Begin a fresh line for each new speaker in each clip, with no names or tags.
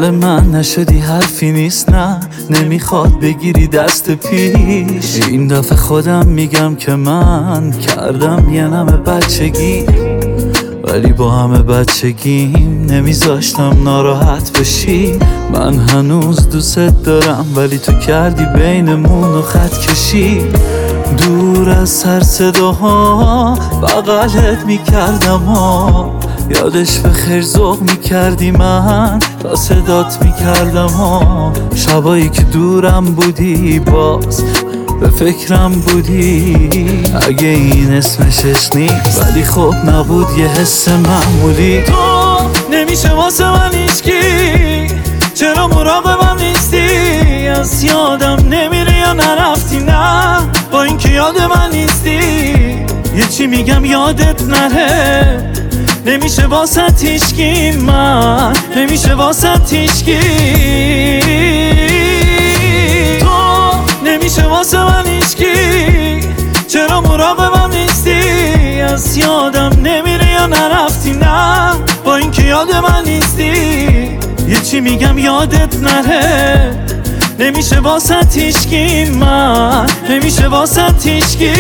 من نشدی حرفی نیست، نه نمیخواد بگیری دست پیش. این دفعه خودم میگم که من کردم یه نمه بچگی، ولی با همه بچگیم نمیذاشتم ناراحت بشی. من هنوز دوست دارم ولی تو کردی بینمون و خط کشی. دور از سر صداها بغلت میکردم ها، یادش به خیر ذوق میکردی من تا صدات میکردم ها. شبایی که دورم بودی باز به فکرم بودی، اگه این اسمشش نیست ولی خب نبود یه حس معمولی. تو نمیشه واسه من هیچکی، چرا مراقبم نیستی؟ از یادم نمیره یا نرفتی؟ نه با این که یاد من نیستی، یه چی میگم یادت نره. نمیشه واسه هیچکی، من نمیشه واسه هیچکی. تو نمیشه واسه من هیچکی، چرا مراقبم نیستی؟ از یادم نمیره یا نرفتی؟ نه با این که یاد من نیستی، یه چی میگم یادت نره. نمیشه واسه هیچکی، من نمیشه واسه هیچکی.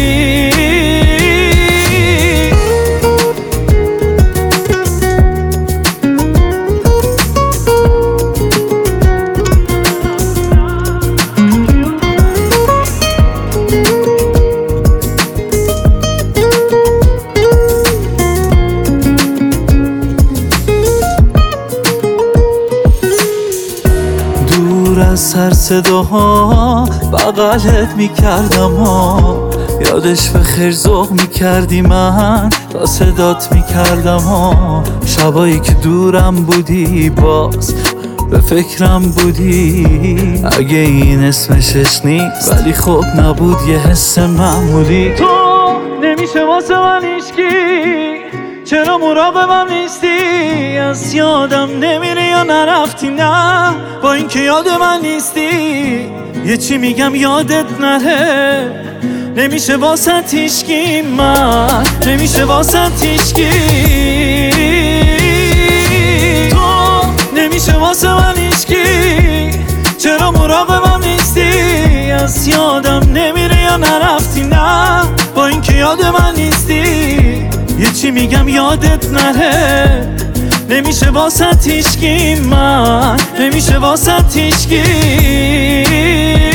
از سر صداها بغلت میکردم ها، یادش به خیر ذوق میکردی من تا صدات میکردم ها. شبایی که دورم بودی باز به فکرم بودی، اگه این اسمشش نیست ولی خب نبود یه حس معمولی. تو نمیشه واسه من هیچکی، چرا مراقبم نیستی؟ از یادم نمیره یا نرفتی؟ نه با این که یاد من نیستی، یه چی میگم یادت نره. نمیشه واسه هیچکی، من نمیشه واسه هیچکی. تو نمیشه واسه من هیچکی، چرا مراقبم نیستی؟ از یادم نمیره یا نرفتی؟ نه با این که یاد من نیستی، یه چی میگم یادت نره. نمیشه واسه هیچکی، من نمیشه واسه هیچکی.